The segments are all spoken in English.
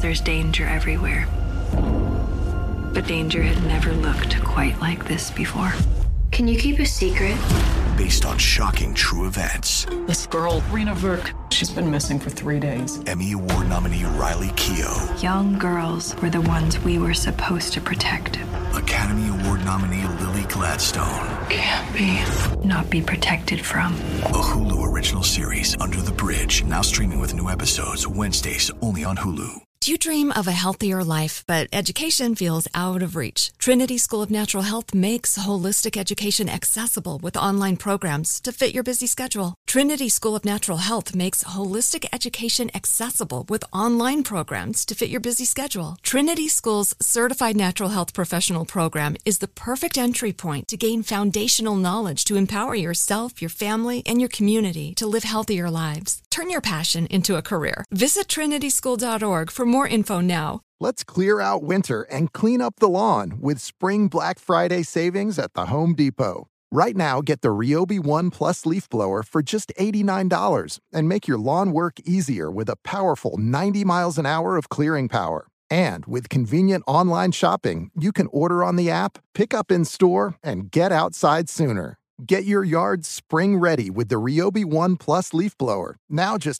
there's danger everywhere. But danger had never looked quite like this before. Can you keep a secret? Based on shocking true events. This girl, Rena Verk, she's been missing for 3 days. Emmy Award nominee Riley Keough. Young girls were the ones we were supposed to protect. Academy Award nominee Lily Gladstone. Can't be. Not be protected from. A Hulu original series, Under the Bridge, now streaming with new episodes Wednesdays only on Hulu. Do you dream of a healthier life, but education feels out of reach? Trinity School of Natural Health makes holistic education accessible with online programs to fit your busy schedule. Trinity School of Natural Health makes holistic education accessible with online programs to fit your busy schedule. Trinity School's Certified Natural Health Professional Program is the perfect entry point to gain foundational knowledge to empower yourself, your family, and your community to live healthier lives. Turn your passion into a career. Visit trinityschool.org for more info now. Let's clear out winter and clean up the lawn with Spring Black Friday savings at the Home Depot. Right now, get the Ryobi One Plus leaf blower for just $89 and make your lawn work easier with a powerful 90 miles an hour of clearing power. And with convenient online shopping, you can order on the app, pick up in store, and get outside sooner. Get your yard spring ready with the Ryobi One Plus leaf blower. Now just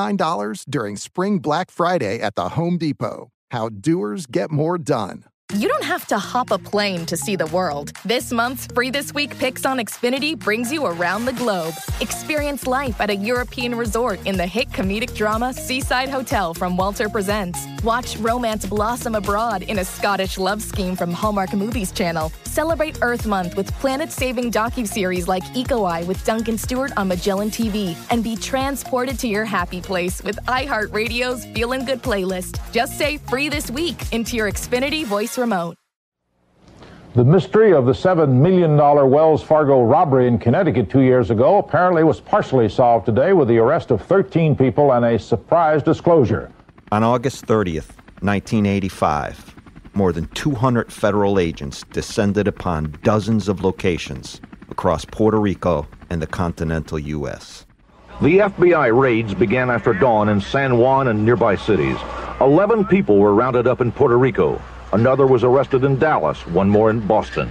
$89 during Spring Black Friday at the Home Depot. How doers get more done. You don't have to hop a plane to see the world. This month's Free This Week Picks on Xfinity brings you around the globe. Experience life at a European resort in the hit comedic drama Seaside Hotel from Walter Presents. Watch romance blossom abroad in a Scottish love scheme from Hallmark Movies Channel. Celebrate Earth Month with planet-saving docuseries like Eco Eye with Duncan Stewart on Magellan TV. And be transported to your happy place with iHeartRadio's Feelin' Good playlist. Just say Free This Week into your Xfinity voice remote. The mystery of the $7 million Wells Fargo robbery in Connecticut 2 years ago apparently was partially solved today with the arrest of 13 people and a surprise disclosure. On August 30th, 1985, more than 200 federal agents descended upon dozens of locations across Puerto Rico and the continental U.S. The FBI raids began after dawn in San Juan and nearby cities. 11 people were rounded up in Puerto Rico. Another was arrested in Dallas, one more in Boston.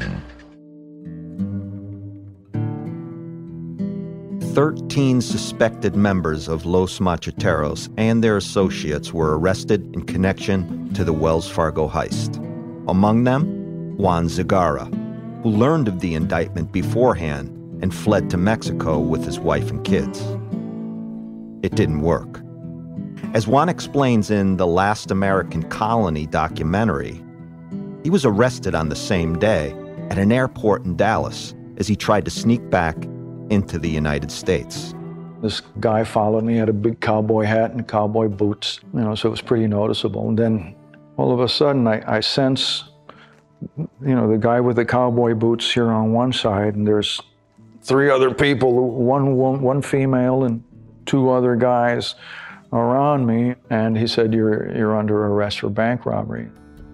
13 suspected members of Los Macheteros and their associates were arrested in connection to the Wells Fargo heist. Among them, Juan Zagara, who learned of the indictment beforehand and fled to Mexico with his wife and kids. It didn't work. As Juan explains in the Last American Colony documentary, he was arrested on the same day at an airport in Dallas as he tried to sneak back into the United States. This guy followed me, had a big cowboy hat and cowboy boots, so it was pretty noticeable. And then all of a sudden I sense, the guy with the cowboy boots here on one side, and there's 3 other people, one female and 2 other guys around me. And he said, you're under arrest for bank robbery.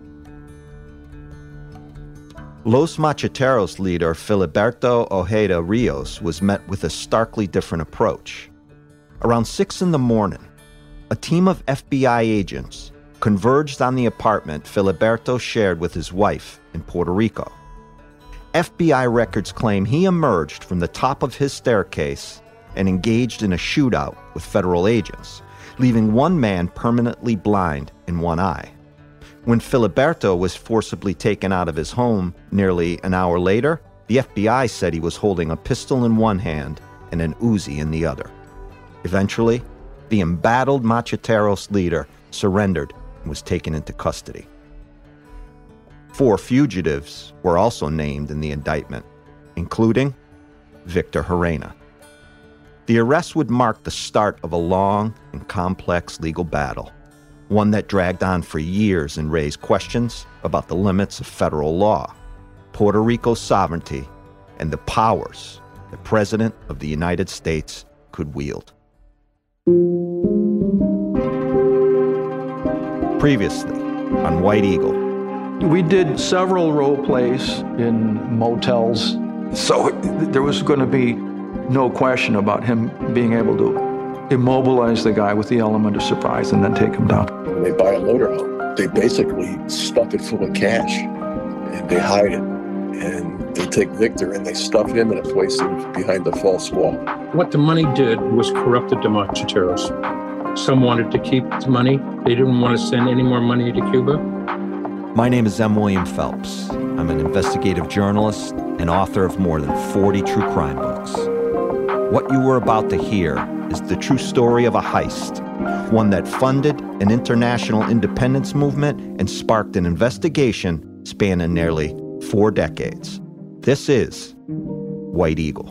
Los Macheteros leader Filiberto Ojeda Rios was met with a starkly different approach. Around 6 a.m, a team of FBI agents converged on the apartment Filiberto shared with his wife in Puerto Rico. FBI records claim he emerged from the top of his staircase and engaged in a shootout with federal agents, leaving one man permanently blind in one eye. When Filiberto was forcibly taken out of his home nearly an hour later, the FBI said he was holding a pistol in one hand and an Uzi in the other. Eventually, the embattled Macheteros leader surrendered and was taken into custody. 4 fugitives were also named in the indictment, including Victor Herrera. The arrest would mark the start of a long and complex legal battle, one that dragged on for years and raised questions about the limits of federal law, Puerto Rico's sovereignty, and the powers the President of the United States could wield. Previously on White Eagle. We did several role plays in motels, so there was going to be no question about him being able to immobilize the guy with the element of surprise and then take him down. When they buy a motorhome, they basically stuff it full of cash and they hide it. And they take Victor and they stuff him in a place behind a false wall. What the money did was corrupted the Macheteros. Some wanted to keep the money. They didn't want to send any more money to Cuba. My name is M. William Phelps. I'm an investigative journalist and author of more than 40 true crime books. What you were about to hear is the true story of a heist, one that funded an international independence movement and sparked an investigation spanning nearly 4 decades. This is White Eagle.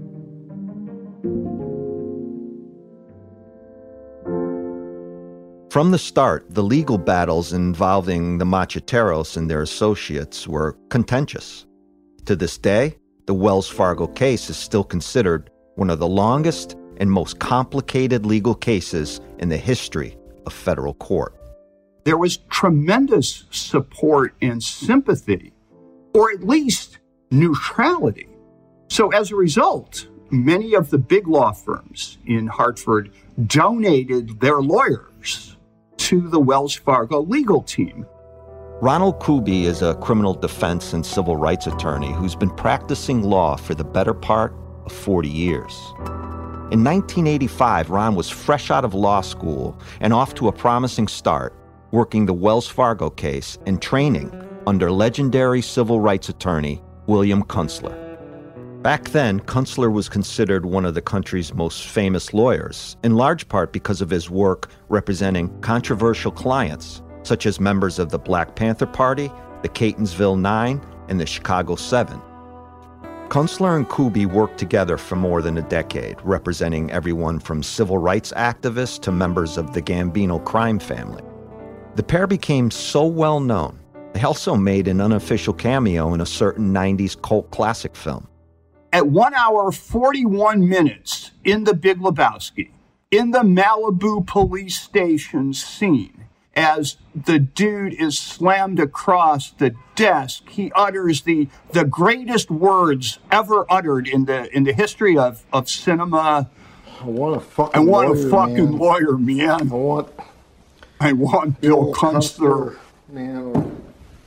From the start, the legal battles involving the Macheteros and their associates were contentious. To this day, the Wells Fargo case is still considered one of the longest and most complicated legal cases in the history of federal court. There was tremendous support and sympathy, or at least neutrality. So as a result, many of the big law firms in Hartford donated their lawyers to the Wells Fargo legal team. Ronald Kuby is a criminal defense and civil rights attorney who's been practicing law for the better part of 40 years. In 1985, Ron was fresh out of law school and off to a promising start, working the Wells Fargo case and training under legendary civil rights attorney William Kunstler. Back then, Kunstler was considered one of the country's most famous lawyers, in large part because of his work representing controversial clients, such as members of the Black Panther Party, the Catonsville Nine, and the Chicago Seven. Kunstler and Kuby worked together for more than a decade, representing everyone from civil rights activists to members of the Gambino crime family. The pair became so well known, they also made an unofficial cameo in a certain 90s cult classic film. At 1 hour, 41 minutes in The Big Lebowski, in the Malibu police station scene, as the dude is slammed across the desk, he utters the greatest words ever uttered in the history of cinema. I want a fucking lawyer, man. I want Bill Kunstler. Man.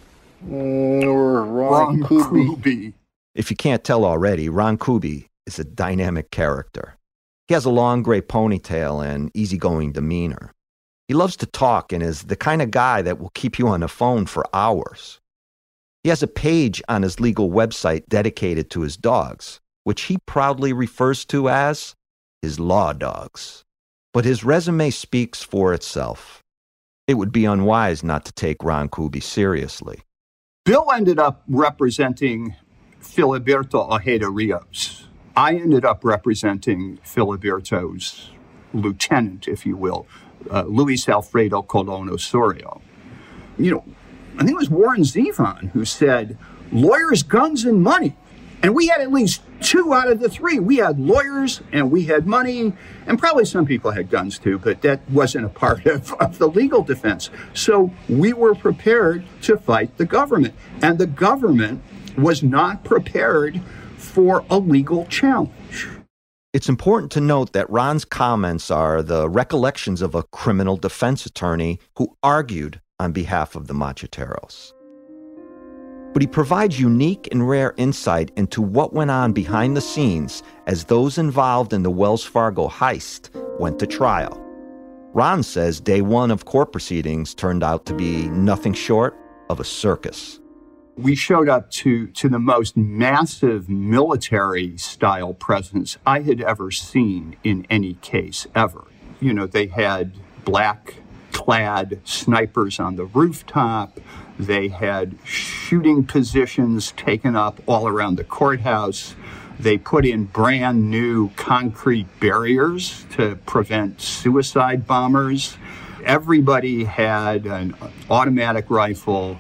Or Ron Kuby. If you can't tell already, Ron Kuby is a dynamic character. He has a long gray ponytail and easygoing demeanor. He loves to talk and is the kind of guy that will keep you on the phone for hours. He has a page on his legal website dedicated to his dogs, which he proudly refers to as his law dogs. But his resume speaks for itself. It would be unwise not to take Ron Kuby seriously. Bill ended up representing Filiberto Ojeda Rios. I ended up representing Filiberto's lieutenant, if you will, Luis Alfredo Colon Osorio. You know, I think it was Warren Zevon who said, lawyers, guns, and money. And we had at least 2 out of the 3. We had lawyers and we had money, and probably some people had guns too, but that wasn't a part of the legal defense. So we were prepared to fight the government, and the government was not prepared for a legal challenge. It's important to note that Ron's comments are the recollections of a criminal defense attorney who argued on behalf of the Macheteros. But he provides unique and rare insight into what went on behind the scenes as those involved in the Wells Fargo heist went to trial. Ron says day one of court proceedings turned out to be nothing short of a circus. We showed up to the most massive military-style presence I had ever seen in any case ever. You know, they had black-clad snipers on the rooftop. They had shooting positions taken up all around the courthouse. They put in brand new concrete barriers to prevent suicide bombers. Everybody had an automatic rifle.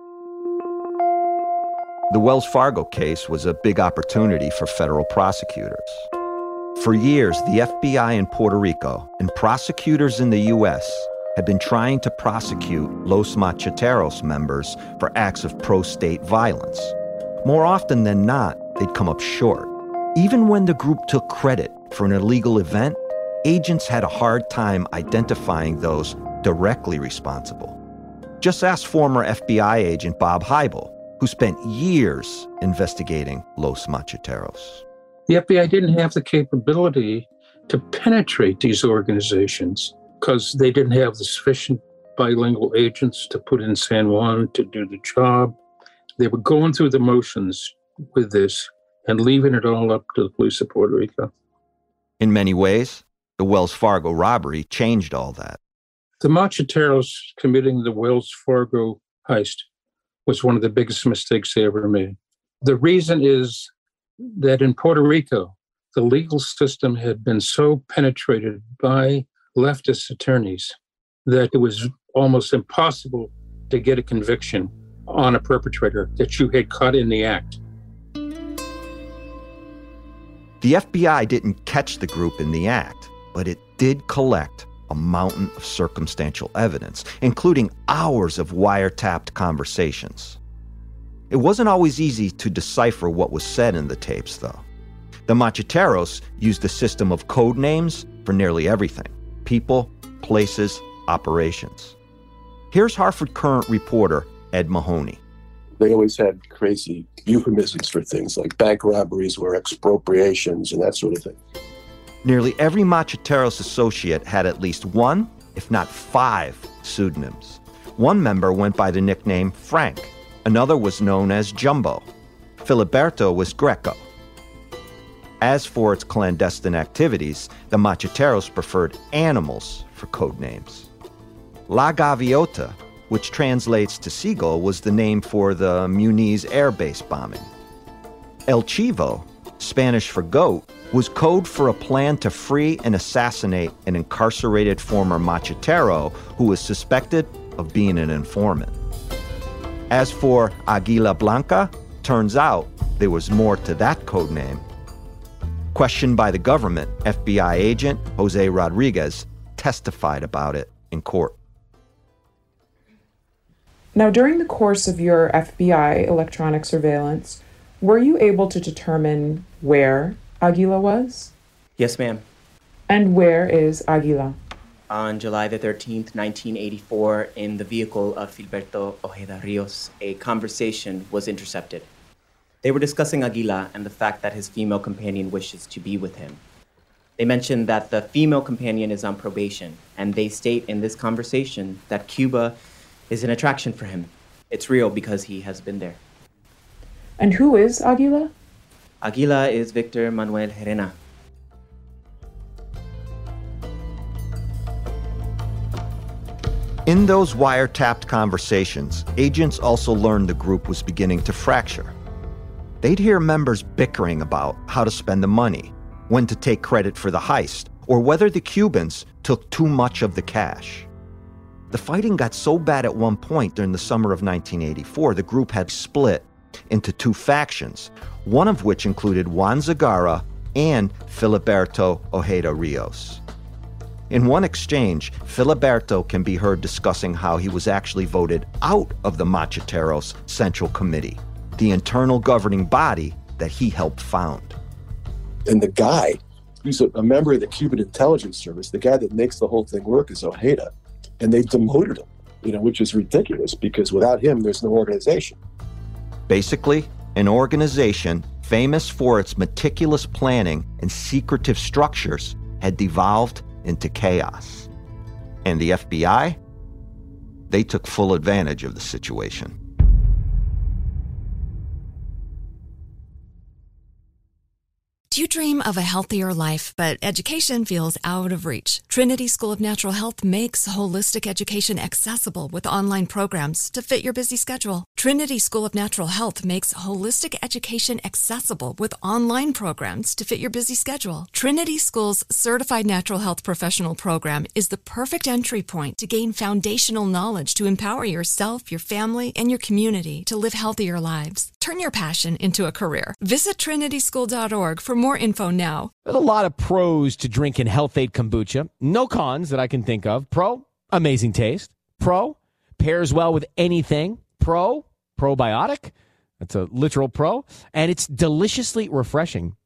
The Wells Fargo case was a big opportunity for federal prosecutors. For years, the FBI in Puerto Rico and prosecutors in the U.S. had been trying to prosecute Los Macheteros members for acts of pro-state violence. More often than not, they'd come up short. Even when the group took credit for an illegal event, agents had a hard time identifying those directly responsible. Just ask former FBI agent Bob Heibel, who spent years investigating Los Macheteros. The FBI didn't have the capability to penetrate these organizations because they didn't have the sufficient bilingual agents to put in San Juan to do the job. They were going through the motions with this and leaving it all up to the police of Puerto Rico. In many ways, the Wells Fargo robbery changed all that. The Macheteros committing the Wells Fargo heist was one of the biggest mistakes they ever made. The reason is that in Puerto Rico, the legal system had been so penetrated by leftist attorneys that it was almost impossible to get a conviction on a perpetrator that you had caught in the act. The FBI didn't catch the group in the act, but it did collect a mountain of circumstantial evidence, including hours of wiretapped conversations. It wasn't always easy to decipher what was said in the tapes, though. The Macheteros used a system of code names for nearly everything: people, places, operations. Here's Hartford Courant reporter Ed Mahoney. They always had crazy euphemisms for things like bank robberies or expropriations and that sort of thing. Nearly every Macheteros associate had at least one, if not 5, pseudonyms. One member went by the nickname Frank. Another was known as Jumbo. Filiberto was Greco. As for its clandestine activities, the Macheteros preferred animals for code names. La Gaviota, which translates to seagull, was the name for the Muniz air base bombing. El Chivo, Spanish for goat, was code for a plan to free and assassinate an incarcerated former Machetero who was suspected of being an informant. As for Aguila Blanca, turns out there was more to that code name. Questioned by the government, FBI agent Jose Rodriguez testified about it in court. Now, during the course of your FBI electronic surveillance, were you able to determine where Aguila was? Yes, ma'am. And where is Aguila? On July the 13th, 1984, in the vehicle of Filiberto Ojeda Rios, a conversation was intercepted. They were discussing Aguila and the fact that his female companion wishes to be with him. They mentioned that the female companion is on probation, and they state in this conversation that Cuba is an attraction for him. It's real because he has been there. And who is Aguila? Aguila is Victor Manuel Gerena. In those wiretapped conversations, agents also learned the group was beginning to fracture. They'd hear members bickering about how to spend the money, when to take credit for the heist, or whether the Cubans took too much of the cash. The fighting got so bad at one point during the summer of 1984, the group had split into 2 factions, one of which included Juan Zagara and Filiberto Ojeda Rios. In one exchange, Filiberto can be heard discussing how he was actually voted out of the Macheteros Central Committee, the internal governing body that he helped found. And the guy who's a member of the Cuban intelligence service, the guy that makes the whole thing work, is Ojeda. And they demoted him, which is ridiculous because without him, there's no organization. Basically, an organization famous for its meticulous planning and secretive structures had devolved into chaos. And the FBI? They took full advantage of the situation. Do you dream of a healthier life, but education feels out of reach? Trinity School of Natural Health makes holistic education accessible with online programs to fit your busy schedule. Trinity School of Natural Health makes holistic education accessible with online programs to fit your busy schedule. Trinity School's Certified Natural Health Professional Program is the perfect entry point to gain foundational knowledge to empower yourself, your family, and your community to live healthier lives. Turn your passion into a career. Visit trinityschool.org for more info now. There's a lot of pros to drinking Health-Ade kombucha. No cons that I can think of. Pro, amazing taste. Pro, pairs well with anything. Pro, probiotic. That's a literal pro. And it's deliciously refreshing.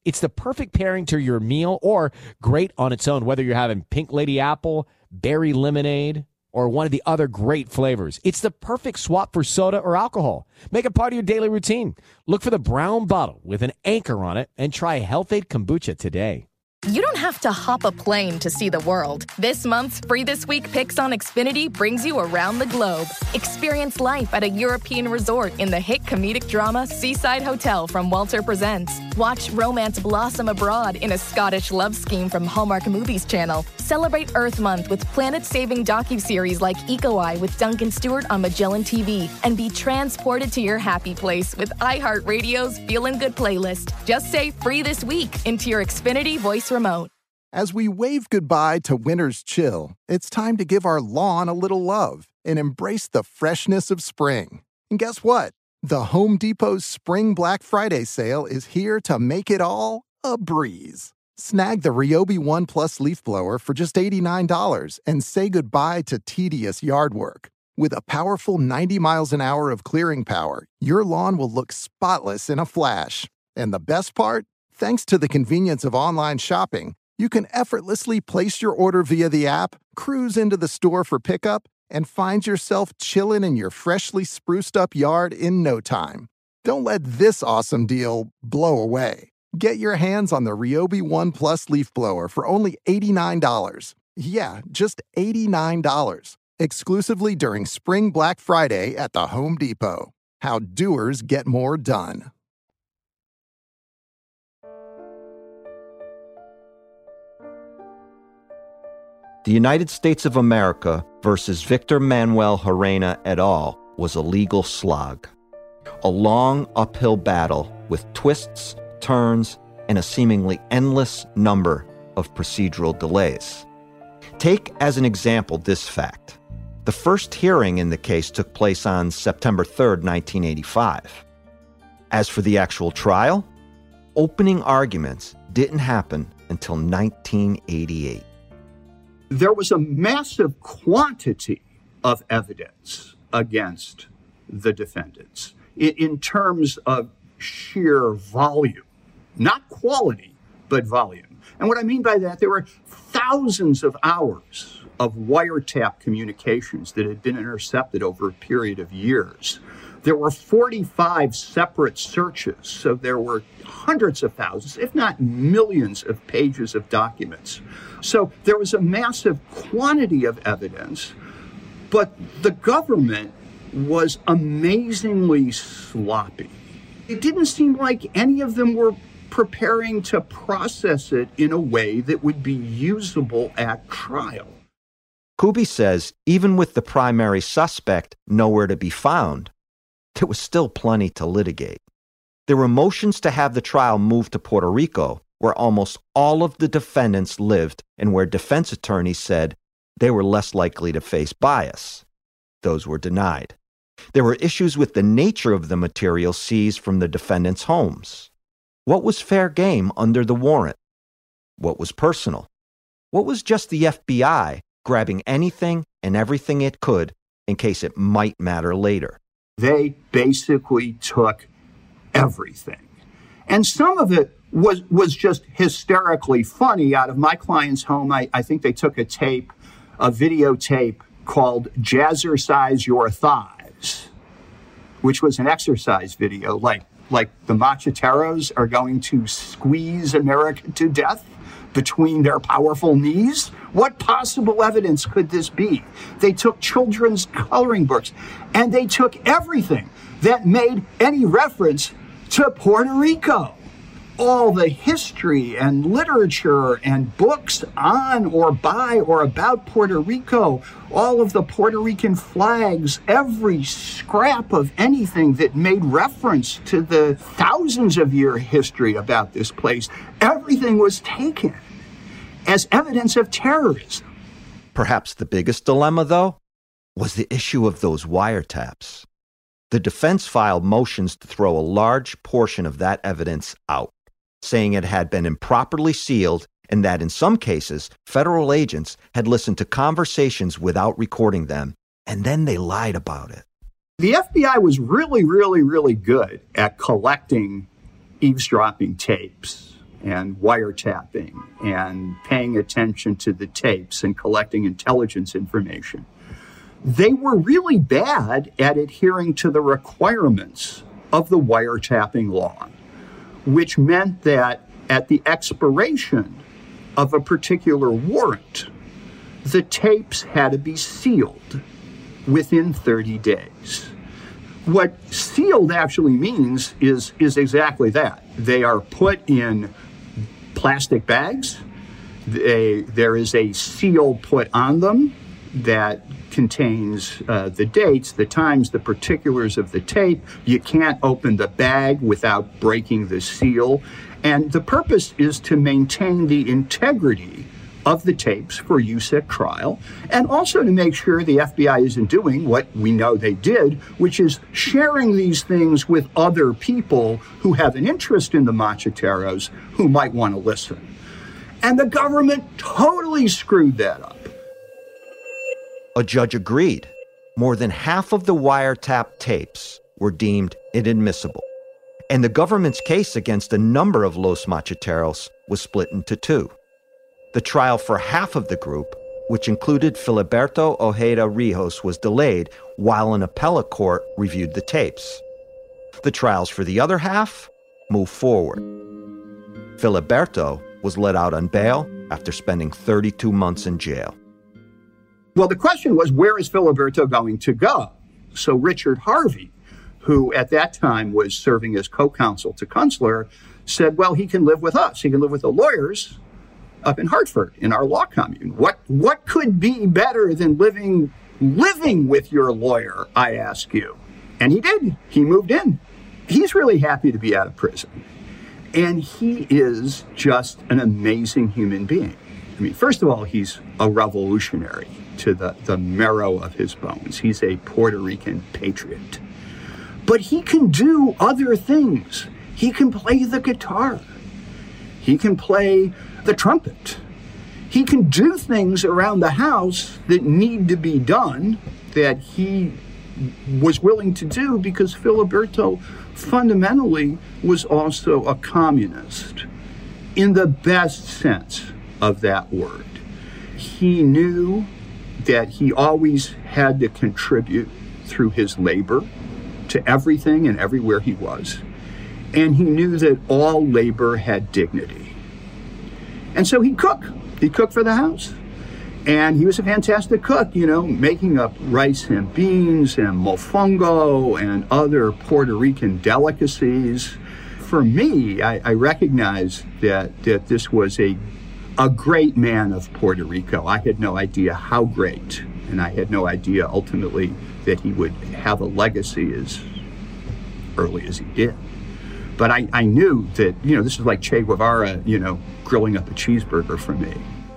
It's the perfect pairing to your meal or great on its own, whether you're having Pink Lady Apple, berry lemonade, or one of the other great flavors. It's the perfect swap for soda or alcohol. Make it part of your daily routine. Look for the brown bottle with an anchor on it and try Health-Ade Kombucha today. You don't have to hop a plane to see the world. This month's Free This Week Picks on Xfinity brings you around the globe. Experience life at a European resort in the hit comedic drama Seaside Hotel from Walter Presents. Watch romance blossom abroad in a Scottish love scheme from Hallmark Movies Channel. Celebrate Earth Month with planet-saving docuseries like Eco Eye with Duncan Stewart on Magellan TV. And be transported to your happy place with iHeartRadio's Feelin' Good playlist. Just say Free This Week into your Xfinity voice remote. As we wave goodbye to winter's chill, it's time to give our lawn a little love and embrace the freshness of spring. And guess what? The Home Depot's Spring Black Friday sale is here to make it all a breeze. Snag the Ryobi One Plus leaf blower for just $89 and say goodbye to tedious yard work. With a powerful 90 miles an hour of clearing power, your lawn will look spotless in a flash. And the best part? Thanks to the convenience of online shopping, you can effortlessly place your order via the app, cruise into the store for pickup, and find yourself chilling in your freshly spruced up yard in no time. Don't let this awesome deal blow away. Get your hands on the Ryobi One Plus leaf blower for only $89. Yeah, just $89. Exclusively during Spring Black Friday at the Home Depot. How doers get more done. The United States of America versus Victor Manuel Herrera et al. Was a legal slog. A long uphill battle with twists, turns, and a seemingly endless number of procedural delays. Take as an example this fact. The first hearing in the case took place on September 3rd, 1985. As for the actual trial, opening arguments didn't happen until 1988. There was a massive quantity of evidence against the defendants in terms of sheer volume, not quality, but volume. And what I mean by that, there were thousands of hours of wiretap communications that had been intercepted over a period of years. There were 45 separate searches, so there were hundreds of thousands, if not millions of pages of documents. So there was a massive quantity of evidence, but the government was amazingly sloppy. It didn't seem like any of them were preparing to process it in a way that would be usable at trial. Kuby says even with the primary suspect nowhere to be found, there was still plenty to litigate. There were motions to have the trial moved to Puerto Rico, where almost all of the defendants lived and where defense attorneys said they were less likely to face bias. Those were denied. There were issues with the nature of the material seized from the defendants' homes. What was fair game under the warrant? What was personal? What was just the FBI grabbing anything and everything it could in case it might matter later? They basically took everything. And some of it was just hysterically funny. Out of my client's home, I think they took a videotape called Jazzercise Your Thighs, which was an exercise video, like the macheteros are going to squeeze America to death between their powerful knees? What possible evidence could this be? They took children's coloring books, and they took everything that made any reference to Puerto Rico. All the history and literature and books on or by or about Puerto Rico, all of the Puerto Rican flags, every scrap of anything that made reference to the thousands of year history about this place, everything was taken as evidence of terrorism. Perhaps the biggest dilemma, though, was the issue of those wiretaps. The defense filed motions to throw a large portion of that evidence out, saying it had been improperly sealed and that in some cases, federal agents had listened to conversations without recording them, and then they lied about it. The FBI was really, really, really good at collecting eavesdropping tapes and wiretapping and paying attention to the tapes and collecting intelligence information. They were really bad at adhering to the requirements of the wiretapping law, which meant that at the expiration of a particular warrant, the tapes had to be sealed within 30 days. What sealed actually means is exactly that. They are put in plastic bags. There is a seal put on them that contains the dates, the times, the particulars of the tape. You can't open the bag without breaking the seal. And the purpose is to maintain the integrity of the tapes for use at trial, and also to make sure the FBI isn't doing what we know they did, which is sharing these things with other people who have an interest in the Macheteros who might want to listen. And the government totally screwed that up. A judge agreed. More than half of the wiretap tapes were deemed inadmissible, and the government's case against a number of Los Macheteros was split into two. The trial for half of the group, which included Filiberto Ojeda Rios, was delayed while an appellate court reviewed the tapes. The trials for the other half moved forward. Filiberto was let out on bail after spending 32 months in jail. Well, the question was, where is Filiberto going to go? So Richard Harvey, who at that time was serving as co-counsel to Kunstler, said, well, he can live with us. He can live with the lawyers up in Hartford, in our law commune. What could be better than living with your lawyer, I ask you? And he did. He moved in. He's really happy to be out of prison. And he is just an amazing human being. I mean, first of all, he's a revolutionary to the marrow of his bones. He's a Puerto Rican patriot. But he can do other things. He can play the guitar. He can play the trumpet. He can do things around the house that need to be done that he was willing to do because Filiberto fundamentally was also a communist in the best sense of that word. He knew that he always had to contribute through his labor to everything and everywhere he was. And he knew that all labor had dignity. And so he'd cook. He'd cook for the house. And he was a fantastic cook, making up rice and beans and mofongo and other Puerto Rican delicacies. For me, I recognized that this was a great man of Puerto Rico. I had no idea how great, and I had no idea ultimately that he would have a legacy as early as he did. But I knew that, this is like Che Guevara, grilling up a cheeseburger for me.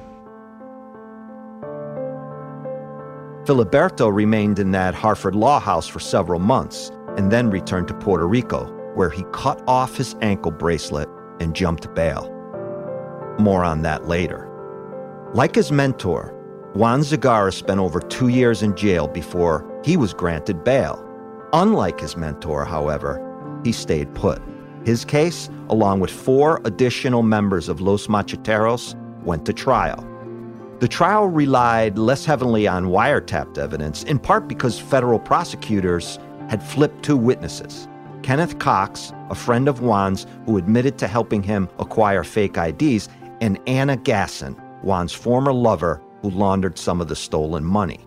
Filiberto remained in that Hartford law house for several months and then returned to Puerto Rico, where he cut off his ankle bracelet and jumped bail. More on that later. Like his mentor, Juan Zagara spent over 2 years in jail before he was granted bail. Unlike his mentor, however, he stayed put. His case, along with 4 additional members of Los Macheteros, went to trial. The trial relied less heavily on wiretapped evidence, in part because federal prosecutors had flipped 2 witnesses. Kenneth Cox, a friend of Juan's who admitted to helping him acquire fake IDs, and Anna Gasson, Juan's former lover who laundered some of the stolen money.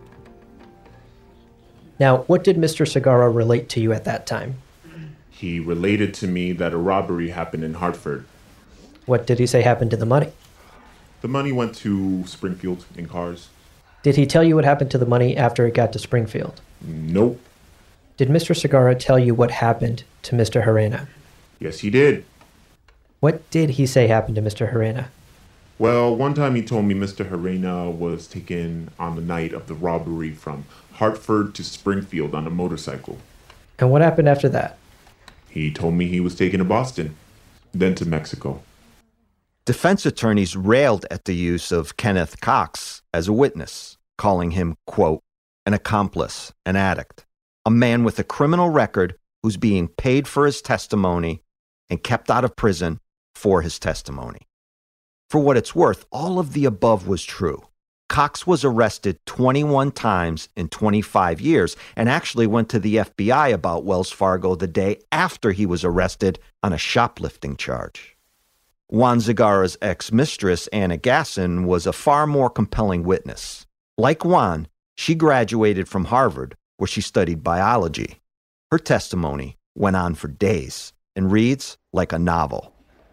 Now, what did Mr. Zagara relate to you at that time? He related to me that a robbery happened in Hartford. What did he say happened to the money? The money went to Springfield in cars. Did he tell you what happened to the money after it got to Springfield? Nope. Did Mr. Zagara tell you what happened to Mr. Herrera? Yes, he did. What did he say happened to Mr. Herrera? Well, one time he told me Mr. Herrera was taken on the night of the robbery from Hartford to Springfield on a motorcycle. And what happened after that? He told me he was taken to Boston, then to Mexico. Defense attorneys railed at the use of Kenneth Cox as a witness, calling him, quote, an accomplice, an addict, a man with a criminal record who's being paid for his testimony and kept out of prison for his testimony. For what it's worth, all of the above was true. Cox was arrested 21 times in 25 years and actually went to the FBI about Wells Fargo the day after he was arrested on a shoplifting charge. Juan Zagara's ex-mistress, Anna Gasson, was a far more compelling witness. Like Juan, she graduated from Harvard, where she studied biology. Her testimony went on for days and reads like a novel.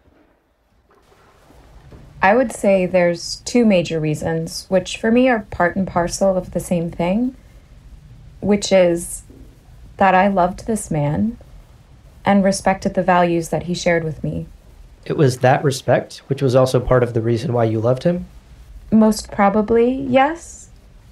I would say there's two major reasons, which for me are part and parcel of the same thing, which is that I loved this man and respected the values that he shared with me. It was that respect, which was also part of the reason why you loved him? Most probably, yes.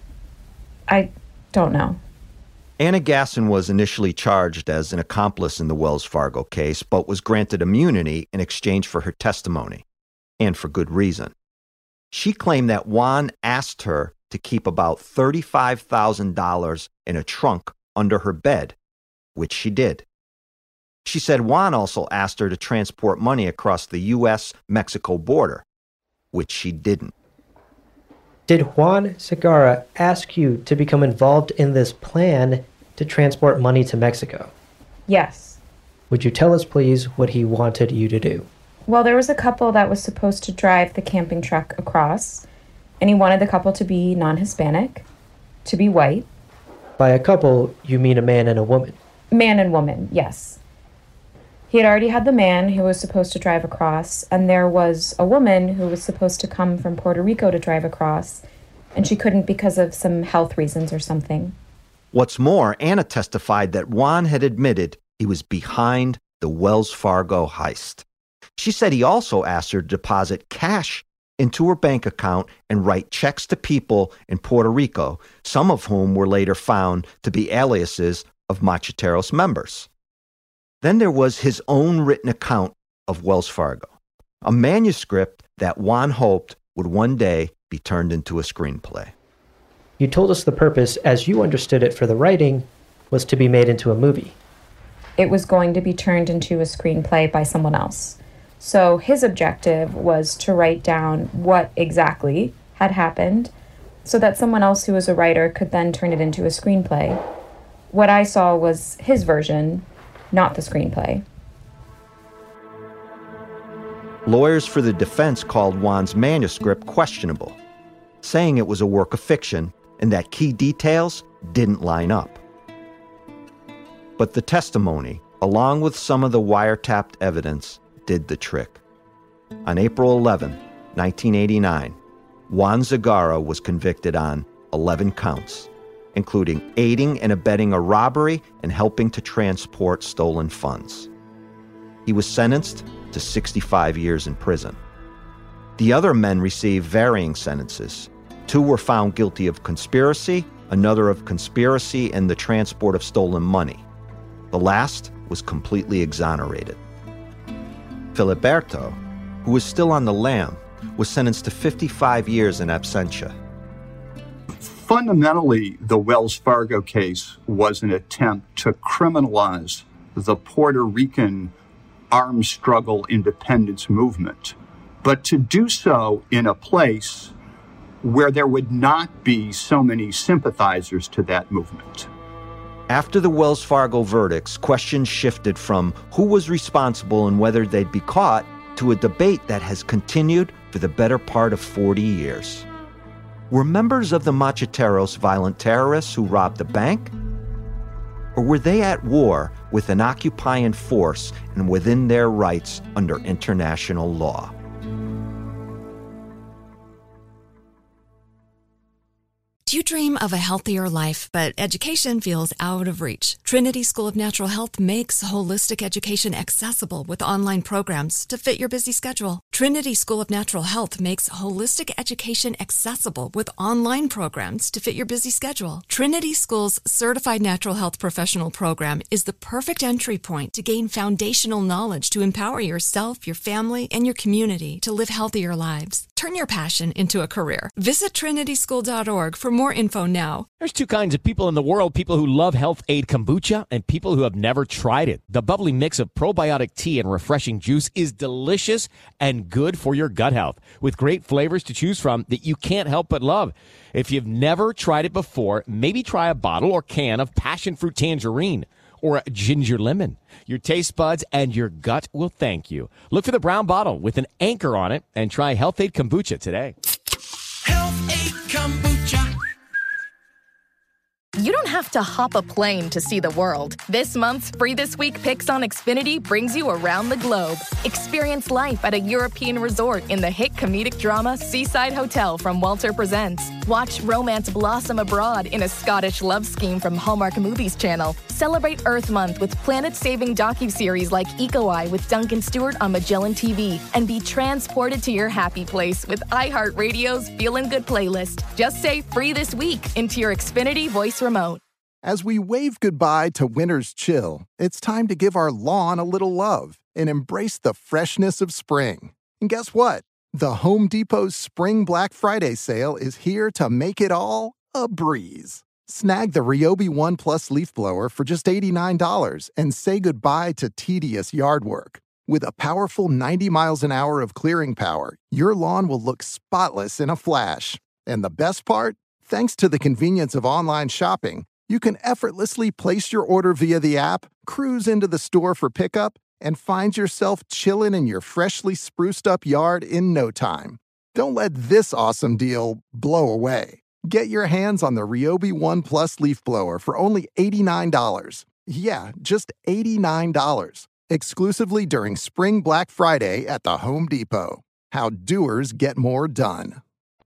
I don't know. Anna Gasson was initially charged as an accomplice in the Wells Fargo case, but was granted immunity in exchange for her testimony, and for good reason. She claimed that Juan asked her to keep about $35,000 in a trunk under her bed, which she did. She said Juan also asked her to transport money across the U.S.-Mexico border, which she didn't. Did Juan Zagara ask you to become involved in this plan to transport money to Mexico? Yes. Would you tell us, please, what he wanted you to do? Well, there was a couple that was supposed to drive the camping truck across, and he wanted the couple to be non-Hispanic, to be white. By a couple, you mean a man and a woman? Man and woman, yes. He had already had the man who was supposed to drive across, and there was a woman who was supposed to come from Puerto Rico to drive across, and she couldn't because of some health reasons or something. What's more, Anna testified that Juan had admitted he was behind the Wells Fargo heist. She said he also asked her to deposit cash into her bank account and write checks to people in Puerto Rico, some of whom were later found to be aliases of Macheteros members. Then there was his own written account of Wells Fargo, a manuscript that Juan hoped would one day be turned into a screenplay. You told us the purpose, as you understood it for the writing, was to be made into a movie. It was going to be turned into a screenplay by someone else. So his objective was to write down what exactly had happened so that someone else who was a writer could then turn it into a screenplay. What I saw was his version, not the screenplay. Lawyers for the defense called Juan's manuscript questionable, saying it was a work of fiction and that key details didn't line up. But the testimony, along with some of the wiretapped evidence, did the trick. On April 11, 1989, Juan Zagara was convicted on 11 counts, including aiding and abetting a robbery and helping to transport stolen funds. He was sentenced to 65 years in prison. The other men received varying sentences. 2 were found guilty of conspiracy, another of conspiracy and the transport of stolen money. The last was completely exonerated. Filiberto, who was still on the lam, was sentenced to 55 years in absentia. Fundamentally, the Wells Fargo case was an attempt to criminalize the Puerto Rican armed struggle independence movement, but to do so in a place where there would not be so many sympathizers to that movement. After the Wells Fargo verdicts, questions shifted from who was responsible and whether they'd be caught to a debate that has continued for the better part of 40 years. Were members of the Macheteros violent terrorists who robbed the bank? Or were they at war with an occupying force and within their rights under international law? Do you dream of a healthier life, but education feels out of reach? Trinity School of Natural Health makes holistic education accessible with online programs to fit your busy schedule. Trinity School of Natural Health makes holistic education accessible with online programs to fit your busy schedule. Trinity School's Certified Natural Health Professional Program is the perfect entry point to gain foundational knowledge to empower yourself, your family, and your community to live healthier lives. Turn your passion into a career. Visit trinityschool.org for more info now. There's two kinds of people in the world, people who love Health Aid Kombucha and people who have never tried it. The bubbly mix of probiotic tea and refreshing juice is delicious and good for your gut health, with great flavors to choose from that you can't help but love. If you've never tried it before, maybe try a bottle or can of passion fruit tangerine or a ginger lemon. Your taste buds and your gut will thank you. Look for the brown bottle with an anchor on it and try Health Aid Kombucha today. Health Aid Kombucha. You don't have to hop a plane to see the world. This month's Free This Week Picks on Xfinity brings you around the globe. Experience life at a European resort in the hit comedic drama Seaside Hotel from Walter Presents. Watch romance blossom abroad in a Scottish love scheme from Hallmark Movies Channel. Celebrate Earth Month with planet-saving docuseries like Eco Eye with Duncan Stewart on Magellan TV. And be transported to your happy place with iHeartRadio's Feelin' Good playlist. Just say Free This Week into your Xfinity voice remote. As we wave goodbye to winter's chill, it's time to give our lawn a little love and embrace the freshness of spring. And guess what? The Home Depot's Spring Black Friday sale is here to make it all a breeze. Snag the Ryobi One Plus leaf blower for just $89 and say goodbye to tedious yard work. With a powerful 90 miles an hour of clearing power, your lawn will look spotless in a flash. And the best part? Thanks to the convenience of online shopping, you can effortlessly place your order via the app, cruise into the store for pickup, and find yourself chilling in your freshly spruced up yard in no time. Don't let this awesome deal blow away. Get your hands on the Ryobi One Plus leaf blower for only $89. Yeah, just $89. Exclusively during Spring Black Friday at the Home Depot. How doers get more done.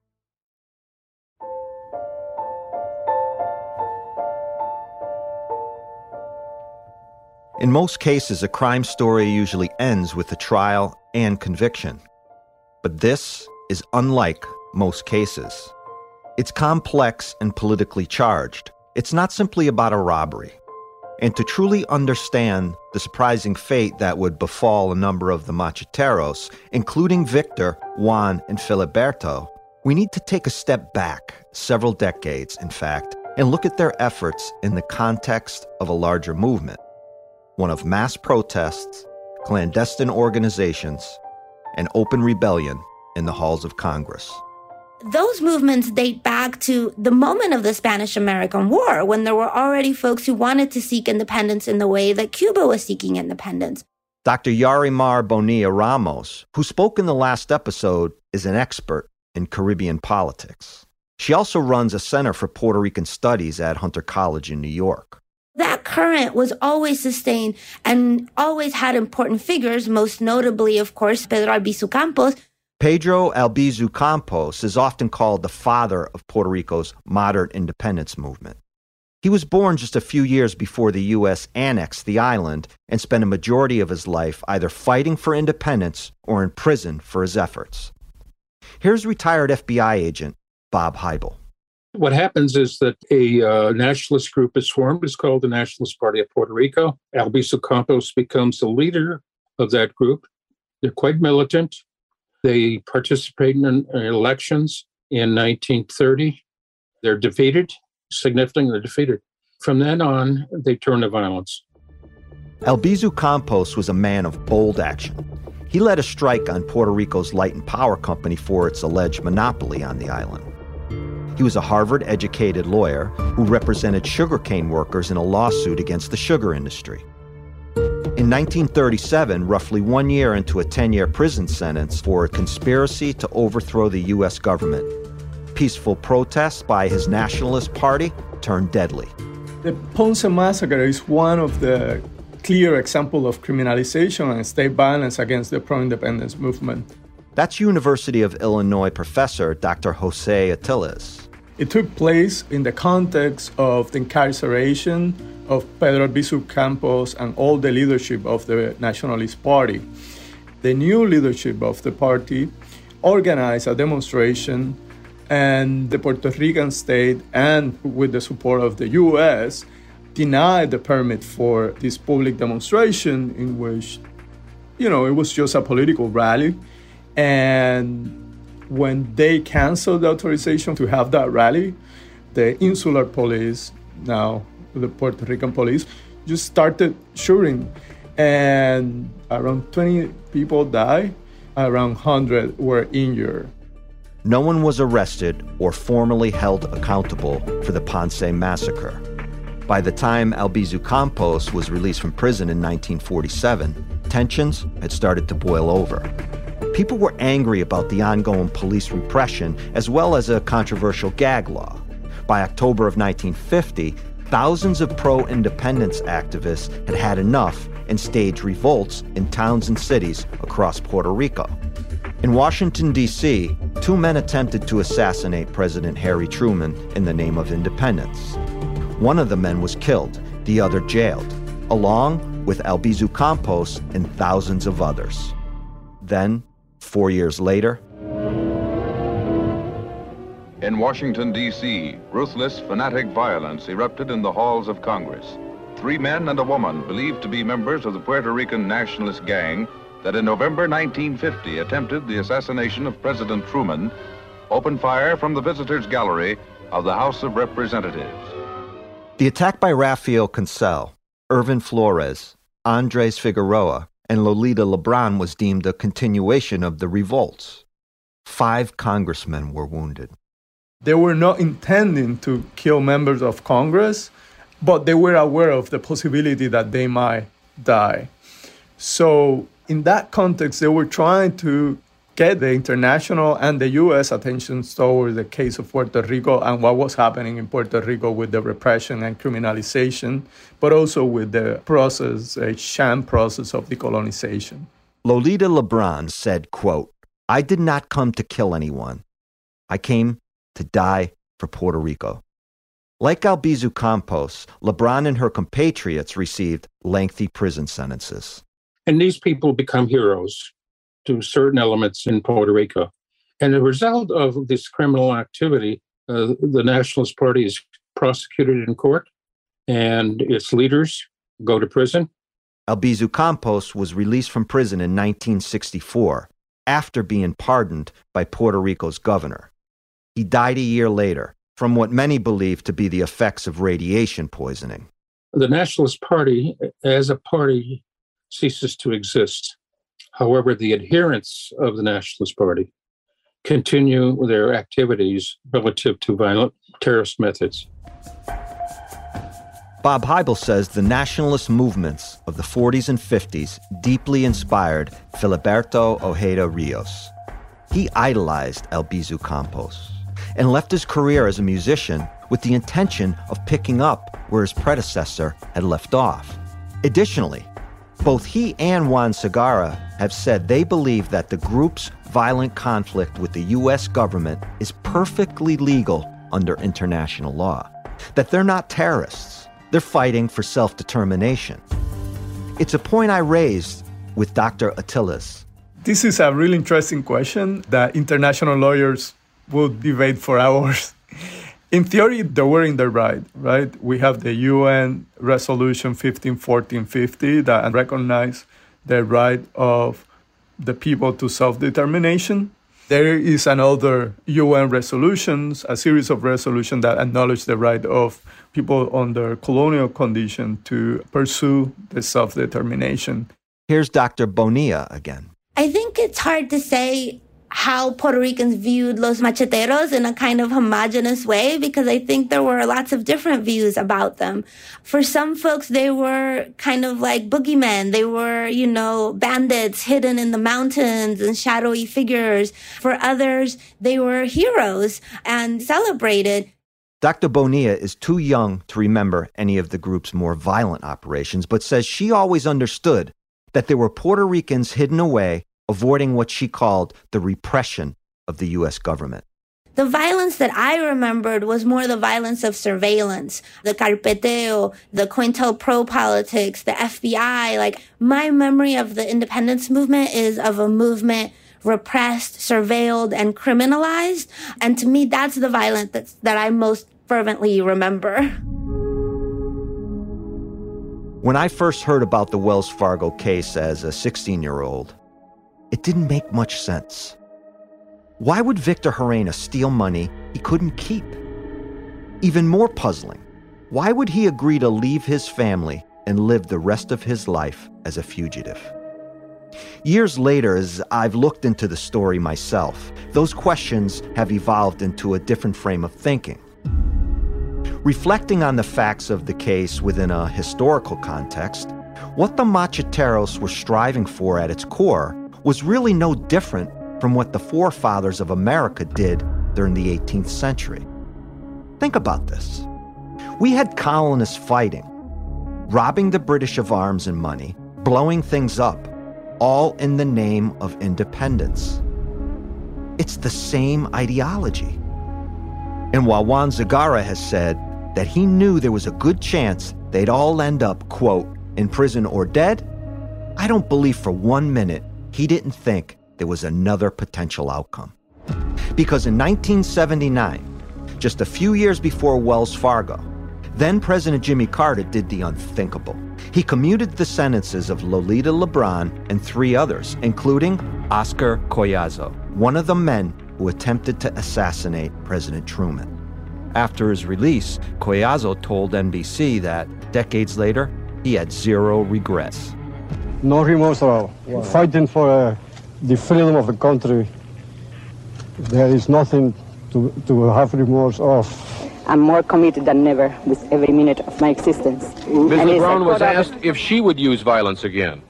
In most cases, a crime story usually ends with a trial and conviction. But this is unlike most cases. It's complex and politically charged. It's not simply about a robbery. And to truly understand the surprising fate that would befall a number of the Macheteros, including Victor, Juan, and Filiberto, we need to take a step back, several decades, in fact, and look at their efforts in the context of a larger movement. One of mass protests, clandestine organizations, and open rebellion in the halls of Congress. Those movements date back to the moment of the Spanish-American War, when there were already folks who wanted to seek independence in the way that Cuba was seeking independence. Dr. Yarimar Bonilla Ramos, who spoke in the last episode, is an expert in Caribbean politics. She also runs a Center for Puerto Rican Studies at Hunter College in New York. That current was always sustained and always had important figures, most notably, of course, Pedro Albizu Campos. Pedro Albizu Campos is often called the father of Puerto Rico's modern independence movement. He was born just a few years before the U.S. annexed the island and spent a majority of his life either fighting for independence or in prison for his efforts. Here's retired FBI agent Bob Heibel. What happens is that a nationalist group is formed. It's called the Nationalist Party of Puerto Rico. Albizu Campos becomes the leader of that group. They're quite militant. They participate in elections in 1930. They're defeated, significantly defeated. From then on, they turn to violence. Albizu Campos was a man of bold action. He led a strike on Puerto Rico's Light and Power Company for its alleged monopoly on the island. He was a Harvard-educated lawyer who represented sugarcane workers in a lawsuit against the sugar industry. In 1937, roughly 1 year into a 10-year prison sentence for a conspiracy to overthrow the U.S. government, peaceful protests by his nationalist party turned deadly. The Ponce Massacre is one of the clear examples of criminalization and state violence against the pro-independence movement. That's University of Illinois professor Dr. Jose Atiles. It took place in the context of the incarceration of Pedro Albizu Campos and all the leadership of the Nationalist Party. The new leadership of the party organized a demonstration, and the Puerto Rican state, and with the support of the U.S., denied the permit for this public demonstration in which, it was just a political rally. And when they canceled the authorization to have that rally, the insular police, now the Puerto Rican police, just started shooting. And around 20 people died, around 100 were injured. No one was arrested or formally held accountable for the Ponce massacre. By the time Albizu Campos was released from prison in 1947, tensions had started to boil over. People were angry about the ongoing police repression as well as a controversial gag law. By October of 1950, thousands of pro-independence activists had had enough and staged revolts in towns and cities across Puerto Rico. In Washington, D.C., 2 men attempted to assassinate President Harry Truman in the name of independence. One of the men was killed, the other jailed, along with Albizu Campos and thousands of others. Then, 4 years later, in Washington, D.C., ruthless, fanatic violence erupted in the halls of Congress. 3 men and a woman believed to be members of the Puerto Rican nationalist gang that in November 1950 attempted the assassination of President Truman, opened fire from the visitors' gallery of the House of Representatives. The attack by Rafael Cancel, Irvin Flores, Andres Figueroa, and Lolita Lebron was deemed a continuation of the revolts. 5 congressmen were wounded. They were not intending to kill members of Congress, but they were aware of the possibility that they might die. So in that context, they were trying to get the international and the U.S. attention toward the case of Puerto Rico and what was happening in Puerto Rico with the repression and criminalization, but also with the process, a sham process of decolonization. Lolita Lebron said, quote, "I did not come to kill anyone. I came to die for Puerto Rico." Like Albizu Campos, Lebron and her compatriots received lengthy prison sentences. And these people become heroes to certain elements in Puerto Rico. And the result of this criminal activity, the Nationalist Party is prosecuted in court, and its leaders go to prison. Albizu Campos was released from prison in 1964 after being pardoned by Puerto Rico's governor. He died a year later from what many believe to be the effects of radiation poisoning. The Nationalist Party, as a party, ceases to exist. However, the adherents of the Nationalist Party continue their activities relative to violent terrorist methods. Bob Heibel says the nationalist movements of the 40s and 50s deeply inspired Filiberto Ojeda Rios. He idolized Albizu Campos and left his career as a musician with the intention of picking up where his predecessor had left off. Additionally, both he and Juan Segarra have said they believe that the group's violent conflict with the U.S. government is perfectly legal under international law, that they're not terrorists. They're fighting for self-determination. It's a point I raised with Dr. Attilas. This is a really interesting question that international lawyers would debate for hours. In theory, they were in the right? We have the UN Resolution 151450 that recognizes the right of the people to self-determination. There is another UN resolutions, a series of resolutions that acknowledge the right of people under colonial condition to pursue the self-determination. Here's Dr. Bonilla again. I think it's hard to say how Puerto Ricans viewed Los Macheteros in a kind of homogenous way, because I think there were lots of different views about them. For some folks, they were kind of like boogeymen. They were, bandits hidden in the mountains and shadowy figures. For others, they were heroes and celebrated. Dr. Bonilla is too young to remember any of the group's more violent operations, but says she always understood that there were Puerto Ricans hidden away, avoiding what she called the repression of the U.S. government. The violence that I remembered was more the violence of surveillance, the carpeteo, the COINTELPRO politics, the FBI. My memory of the independence movement is of a movement repressed, surveilled, and criminalized. And to me, that's the violence that I most fervently remember. When I first heard about the Wells Fargo case as a 16-year-old, it didn't make much sense. Why would Victor Herrera steal money he couldn't keep? Even more puzzling, why would he agree to leave his family and live the rest of his life as a fugitive? Years later, as I've looked into the story myself, those questions have evolved into a different frame of thinking. Reflecting on the facts of the case within a historical context, what the Macheteros were striving for at its core was really no different from what the forefathers of America did during the 18th century. Think about this. We had colonists fighting, robbing the British of arms and money, blowing things up, all in the name of independence. It's the same ideology. And while Juan Zagara has said that he knew there was a good chance they'd all end up, quote, in prison or dead, I don't believe for 1 minute he didn't think there was another potential outcome. Because in 1979, just a few years before Wells Fargo, then President Jimmy Carter did the unthinkable. He commuted the sentences of Lolita Lebron and 3 others, including Oscar Collazo, one of the men who attempted to assassinate President Truman. After his release, Collazo told NBC that decades later, he had 0 regrets. No remorse at all. Wow. Fighting for the freedom of the country, there is nothing to have remorse of. I'm more committed than ever with every minute of my existence. Ms. LeBron was asked if she would use violence again.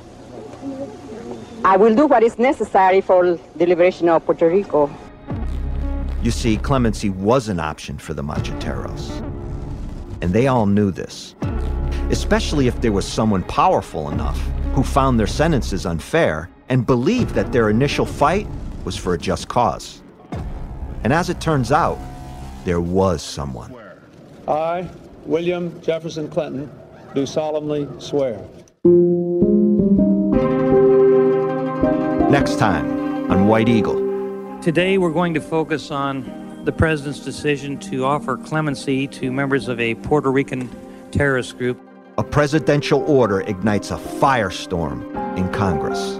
I will do what is necessary for the liberation of Puerto Rico. You see, clemency was an option for the Macheteros. And they all knew this, especially if there was someone powerful enough who found their sentences unfair and believed that their initial fight was for a just cause. And as it turns out, there was someone. I, William Jefferson Clinton, do solemnly swear. Next time on White Eagle. Today we're going to focus on the president's decision to offer clemency to members of a Puerto Rican terrorist group. A presidential order ignites a firestorm in Congress.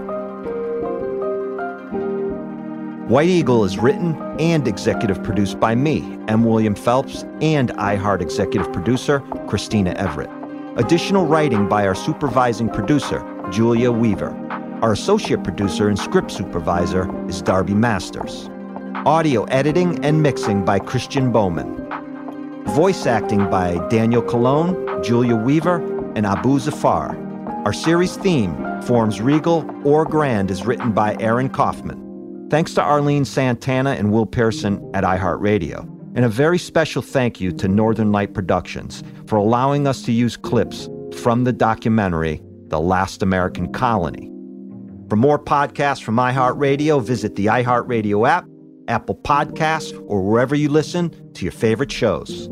White Eagle is written and executive produced by me, M. William Phelps, and iHeart executive producer, Christina Everett. Additional writing by our supervising producer, Julia Weaver. Our associate producer and script supervisor is Darby Masters. Audio editing and mixing by Christian Bowman. Voice acting by Daniel Colon, Julia Weaver, and Abu Zafar. Our series theme, Forms Regal or Grand, is written by Aaron Kaufman. Thanks to Arlene Santana and Will Pearson at iHeartRadio. And a very special thank you to Northern Light Productions for allowing us to use clips from the documentary, The Last American Colony. For more podcasts from iHeartRadio, visit the iHeartRadio app, Apple Podcasts, or wherever you listen to your favorite shows.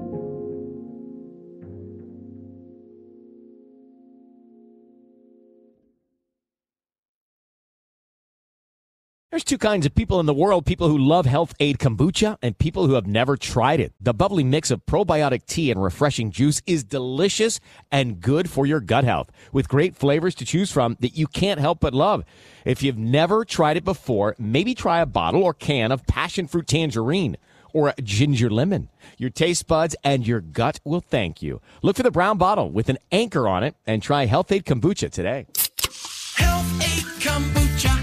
There's 2 kinds of people in the world, people who love Health Aid Kombucha and people who have never tried it. The bubbly mix of probiotic tea and refreshing juice is delicious and good for your gut health, with great flavors to choose from that you can't help but love. If you've never tried it before, maybe try a bottle or can of passion fruit tangerine or a ginger lemon. Your taste buds and your gut will thank you. Look for the brown bottle with an anchor on it and try Health Aid Kombucha today. Health Aid Kombucha.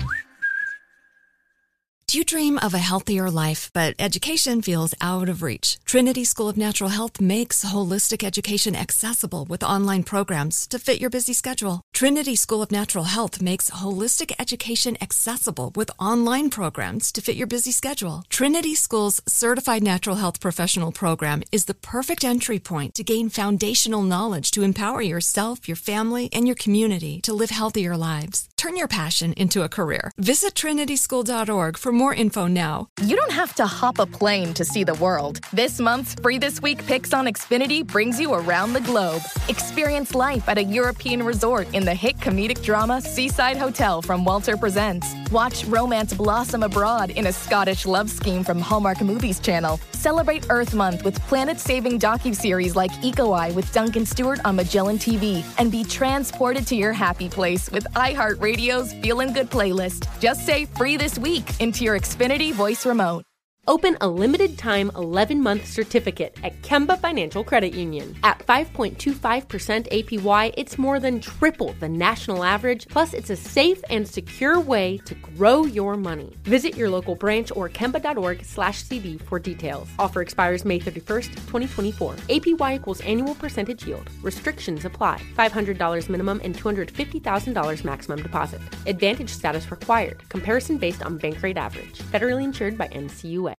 Do you dream of a healthier life, but education feels out of reach? Trinity School of Natural Health makes holistic education accessible with online programs to fit your busy schedule. Trinity School of Natural Health makes holistic education accessible with online programs to fit your busy schedule. Trinity School's Certified Natural Health Professional Program is the perfect entry point to gain foundational knowledge to empower yourself, your family, and your community to live healthier lives. Turn your passion into a career. Visit trinityschool.org for more info now. You don't have to hop a plane to see the world. This month's Free This Week Picks on Xfinity brings you around the globe. Experience life at a European resort in the hit comedic drama Seaside Hotel from Walter Presents. Watch romance blossom abroad in a Scottish love scheme from Hallmark Movies Channel. Celebrate Earth Month with planet-saving docuseries like Eco Eye with Duncan Stewart on Magellan TV. And be transported to your happy place with iHeartRadio's Feelin' Good playlist. Just say Free This Week into your Xfinity voice remote. Open a limited-time 11-month certificate at Kemba Financial Credit Union. At 5.25% APY, it's more than triple the national average, plus it's a safe and secure way to grow your money. Visit your local branch or kemba.org/CD for details. Offer expires May 31st, 2024. APY equals annual percentage yield. Restrictions apply. $500 minimum and $250,000 maximum deposit. Advantage status required. Comparison based on bank rate average. Federally insured by NCUA.